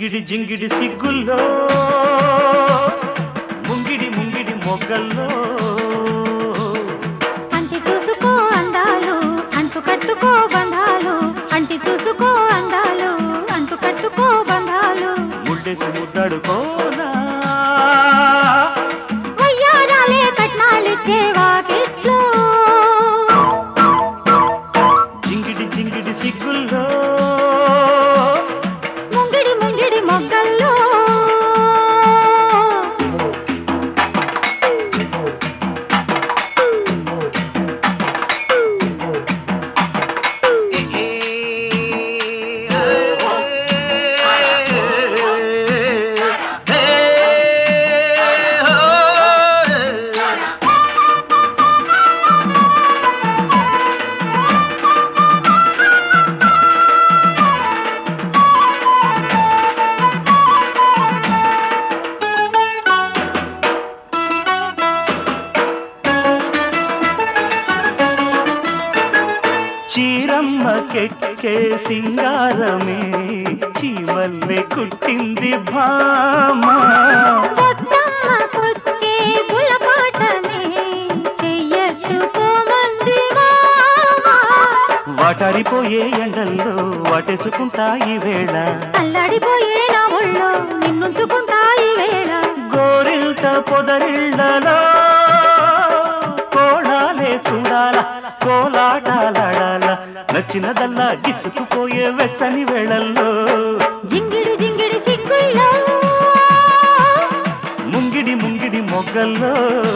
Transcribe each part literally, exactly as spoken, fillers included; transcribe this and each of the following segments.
జింగిడి జింగిడి సిగ్గుల్లో ముంగిడి ముంగిడి మొగ్గల్లో అంటి చూసుకో అందాలు అంటు కట్టుకో బంధాలు అంటి చూసుకో అందాలు అంటు కట్టుకో బంధాలు ముళ్ళేసి ముద్దాడుకోనా వయ్యారాలే కట్నాలిచ్చే వాకిట్లో జింగిడి జింగిడి సిగ్గుల్లో ముంగిడి ముంగిడి మొగ్గల్లో చీరమ్మ కెక్కే సింగారమే చీమల్లె కుట్టింది భామా కొట్టమ్మకొచ్చే బుల్లపాటమే చెయ్యట్టుకోమంది మామ వాటారిపోయే ఎండల్లో వాటేసుకుంటా ఈ వేళ అల్లాడిపోయే నా ఒళ్ళో నిన్నుంచుకుంటా ఈ వేళ గోరింట పొదరిళ్ళలో కోడాలే చూడాల కోలాటాలాడాల నచ్చినదల్లా గిచ్చుకుపోయే వెచ్చని వేళల్లో జింగిడి జింగిడి సిగ్గుల్లో ముంగిడి ముంగిడి మొగ్గల్లో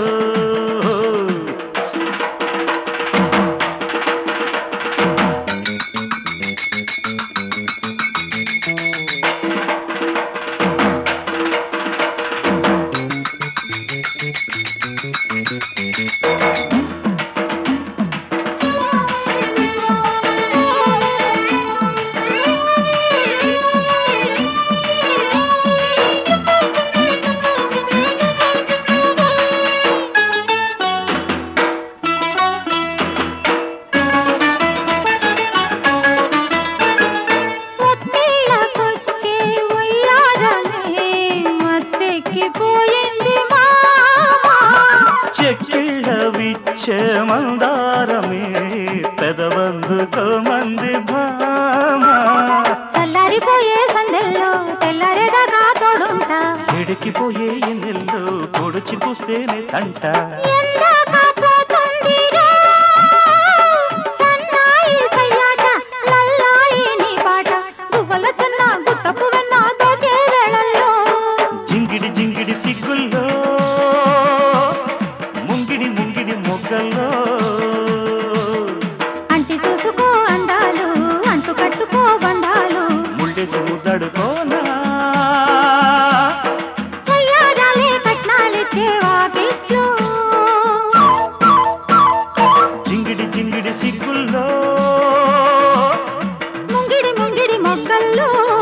పొత్తిళ్ళకొచ్చే ఉయ్యారమే మత్తెక్కిపోయింది మామ చెక్కిళ్ళ విచ్చే మందారమే పెదవందుకో మంది భామా చల్లారిపోయే సందెల్లో తెల్లారేదాకా తోడుంటా ఎడికిపోయే ఎన్నెల్లో పొడిచి పూస్తేనే తంట ఎందాక పోతుందిరా సన్నాయి సయ్యాట లల్లాయి నీ పాట గువ్వల చిన్న గుత్తపు వెన్న దోచే వేళల్లో జింగిడి జింగిడి సిగ్గుల్లో ముంగిడి ముంగిడి మొగ్గల్లో అంటి చూసుకో అందాలు అంటు కట్టుకో బంధాలు ముళ్ళేసి ముద్దాడుకోనా వయ్యారాలే కట్నాలిచ్చే వాకిట్లో జింగిడి జింగిడి సిగ్గుల్లో ముంగిడి ముంగిడి మొగ్గల్లో